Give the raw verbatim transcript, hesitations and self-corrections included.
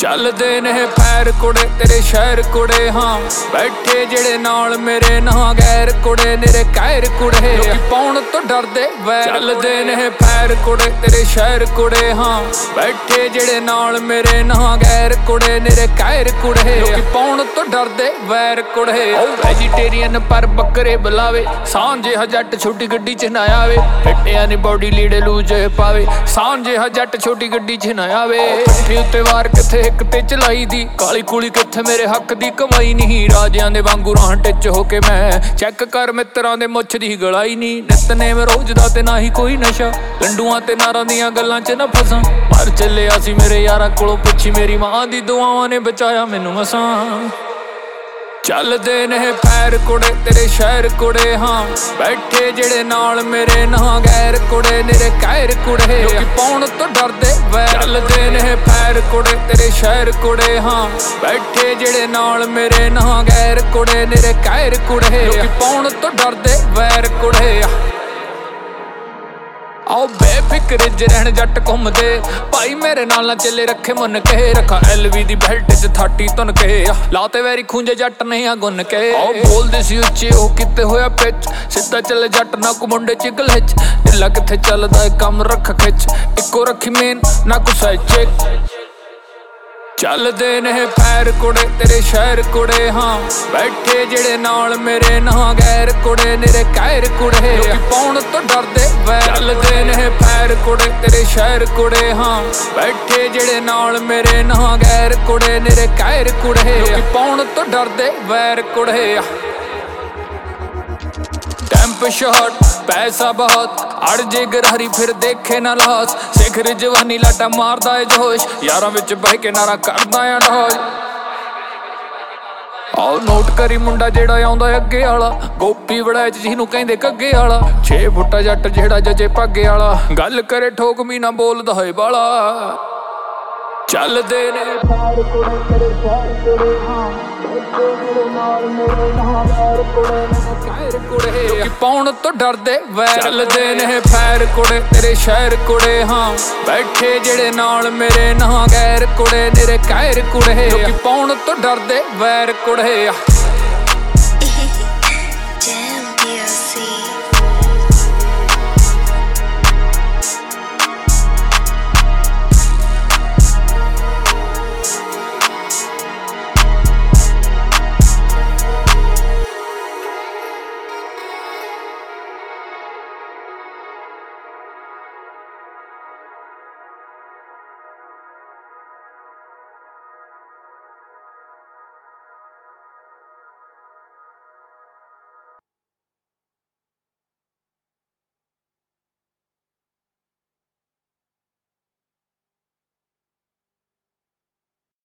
ਚੱਲਦੇ ਨੇ ਪੈਰ ਕੁੜੇ ਤੇਰੇ ਸ਼ਹਿਰ ਕੁੜੇ ਹਾਂ ਬੈਠੇ ਜਿਹੜੇ ਨਾਲ ਮੇਰੇ ਨਾ ਗੈਰ ਕੁੜੇ ਨੇਰੇ ਕਹਿਰ ਕੁੜੇ ਲੋਕੀ ਪਾਉਣ ਤੋਂ ਡਰਦੇ ਵੈਰ ਚੱਲਦੇ ਨੇ ਪੈਰ ਕੁੜੇ ਤੇਰੇ ਸ਼ਹਿਰ ਕੁੜੇ ਹਾਂ ਬੈਠੇ ਜਿਹੜੇ ਨਾਲ ਮੇਰੇ ਨਾ ਗੈਰ ਕੁੜੇ ਨੇਰੇ ਕਹਿਰ ਕੁੜੇ ਲੋਕੀ ਪਾਉਣ ਤੋਂ ਡਰਦੇ ਵੈਰ ਕੁੜੇ ਵੈਜੀਟੇਰੀਅਨ ਪਰ ਬੱਕਰੇ ਬੁਲਾਵੇ ਸਾਂਝੇ ਜੱਟ ਛੋਟੀ ਗੱਡੀ ਚ ਨਾ ਆਵੇ ਫਿੱਟਿਆਂ ਨੇ ਬੋਡੀ ਲੀੜੇ ਲੂਜ ਪਾਵੇ ਸਾਂਝੇ ਜੱਟ ਛੋਟੀ ਗੱਡੀ ਚ ਨਾ ਆਵੇ ਪੱਠੀ ਉੱਤੇ ਵਾਰ ਕਿੱਥੇ ਇੱਕ ਤੇ ਚਲਾਈ ਦੀ ਕਾਲੀ ਕੂਲੀ ਕਿੱਥੇ ਮੇਰੇ ਹੱਕ ਦੀ ਕਮਾਈ ਨਹੀਂ ਰਾਜਿਆਂ ਦੇ ਵਾਂਗੂ ਰਾਹ ਟਿੱਚ ਹੋ ਕੇ ਮੈਂ ਚੈੱਕ ਕਰ ਮਿੱਤਰਾਂ ਦੇ ਮੁੱਛ ਦੀ ਗਲਾਈ ਨਹੀਂ ਨਿਤਨੇਮ ਰੋਜ਼ ਦਾ ਤੇ ਨਾ ਹੀ ਕੋਈ ਨਸ਼ਾ ਲੰਡੂਆਂ ਤੇ ਨਾਰਾਂ ਦੀਆਂ ਗੱਲਾਂ ਚ ਨਾ ਫਸਾਂ ਮਰ ਚੱਲਿਆ ਸੀ ਮੇਰੇ ਯਾਰਾਂ ਕੋਲੋਂ ਪੁੱਛੀ ਮੇਰੀ ਮਾਂ ਦੀ ਦੁਆਵਾਂ ਨੇ ਬਚਾਇਆ ਮੈਨੂੰ ਮਸਾਂ ਚੱਲਦੇ ਨੇ ਪੈਰ ਕੁੜੇ ਤੇਰੇ ਸ਼ਹਿਰ ਕੁੜੇ ਹਾਂ ਬੈਠੇ ਜਿਹੜੇ ਨਾਲ ਮੇਰੇ ਨਾ ਗੈਰ ਕੁੜੇ ਨੇਰੇ ਕਹਿਰ ਕੁੜੇ ਲੋਕੀ ਪਾਉਣ ਤੋਂ ਡਰਦੇ ਵੈਰ ਚੱਲਦੇ ਨੇ ਪੈਰ ਕੁੜੇ ਤੇਰੇ ਸ਼ਹਿਰ ਕੁੜੇ ਹਾਂ ਬੈਠੇ ਜਿਹੜੇ ਨਾਲ ਮੇਰੇ ਨਾ ਗੈਰ ਕੁੜੇ ਨੇਰੇ ਕਹਿਰ ਕੁੜੇ ਲੋਕੀ ਪਾਉਣ ਤੋਂ ਡਰਦੇ ਵੈਰ ਕੁੜੇ ਆਓ ਬੇਫਿਕਰ ਜ ਰਹਿਣ ਜੱਟ ਘੁੰਮਦੇ ਭਾਈ ਮੇਰੇ ਨਾਲ ਨਾ ਚੱਲੇ ਰੱਖੇ ਮੁੰਨ ਕੇ ਰੱਖਾ ਐਲਵੀ ਦੀ ਬੈਲਟ ਚ ਥਾਟੀ ਤੁਨ ਕੇ ਲਾਤੇ ਵੈਰੀ ਖੂੰਜੇ ਜੱਟ ਨਹੀਂ ਆ ਗੁੰਨ ਕੇ ਆਓ ਬੋਲਦੇ ਸੀ ਉੱਚੇ ਉਹ ਕਿਤੇ ਹੋਇਆ ਪਿੱਚ ਸਿੱਧਾ ਚੱਲੇ ਜੱਟ ਨਾ ਕੋ ਮੁੰਡੇ ਚ ਗਲਚ ਢਿੱਲਾ ਕਿੱਥੇ ਚੱਲਦਾ ਕੰਮ ਰੱਖ ਖਿੱਚ ਇੱਕੋ ਰੱਖੀ ਮੇਨ ਨਾ ਕੋ ਸਾਈਡ ਚੈੱਕ ਚੱਲਦੇ ਨੇ ਪੈਰ ਕੁੜੇ ਤੇਰੇ ਸ਼ਹਿਰ ਕੁੜੇ ਹਾਂ ਬੈਠੇ ਜਿਹੜੇ ਨਾਲ ਮੇਰੇ ਨਾ ਗੈਰ ਕੁੜੇ ਨੇਰੇ ਕਹਿਰ ਕੁੜੇ ਲੋਕੀ ਪਾਉਣ ਤੋਂ ਡਰਦੇ ਵੈਰ ਚੱਲਦੇ ਨੇ ਪੈਰ ਕੁੜੇ ਤੇਰੇ ਸ਼ਹਿਰ ਕੁੜੇ ਹਾਂ ਬੈਠੇ ਜਿਹੜੇ ਨਾਲ ਮੇਰੇ ਨਾ ਗੈਰ ਕੁੜੇ ਨੇਰੇ ਕਹਿਰ ਕੁੜੇ ਲੋਕੀ ਪਾਉਣ ਤੋਂ ਡਰਦੇ ਵੈਰ ਕੁੜੇ ਟੈਂਪ ਸ਼ਾਟ ਪੈਸਾ ਬਹੁਤ ਅੜ ਜੇ ਗਰਾਰੀ ਫਿਰ ਦੇਖੇ ਨਾ ਲਾਸ ਸਿਖਰ ਜਵਾਨੀ ਲਾਟਾ ਮਾਰਦਾ ਏ ਜੋਸ਼ ਯਾਰਾਂ ਵਿੱਚ ਬਹਿ ਕੇ ਨਾਰਾ ਕਰਦਾ ਆ ਢੋਜ ਆਓ ਨੋਟ ਕਰੀ ਮੁੰਡਾ ਜਿਹੜਾ ਆਉਂਦਾ ਅੱਗੇ ਵਾਲਾ ਗੋਪੀ ਵੜੈਚ ਜਿਹਨੂੰ ਕਹਿੰਦੇ ਕੱਗੇ ਵਾਲਾ ਛੇ ਫੁੱਟਾ ਜੱਟ ਜਿਹੜਾ ਜੱਜੇ ਪੱਗੇ ਵਾਲਾ ਗੱਲ ਕਰੇ ਠੋਕ ਮੀ ਨਾ ਬੋਲਦਾ ਹੋਏ ਬਾਲਾ ਚੱਲਦੇ ਨੇ ਪੈਰ ਕੁੜੇ ਤੇਰੇ ਸ਼ਹਿਰ ਕੁੜੇ ਹਾਂ ਲੋਕੀ ਪਾਉਣ ਤੋਂ ਡਰਦੇ ਵੈਰ ਚੱਲਦੇ ਨੇ ਪੈਰ ਕੁੜੇ ਤੇਰੇ ਸ਼ਹਿਰ ਕੁੜੇ ਹਾਂ ਬੈਠੇ ਜਿਹੜੇ ਨਾਲ ਮੇਰੇ ਨਾ ਗੈਰ ਕੁੜੇ ਨੇਰੇ ਕਹਿਰ ਕੁੜੇ ਲੋਕੀ ਪਾਉਣ ਤੋਂ ਡਰਦੇ ਵੈਰ ਕੁੜੇ Damn, D L C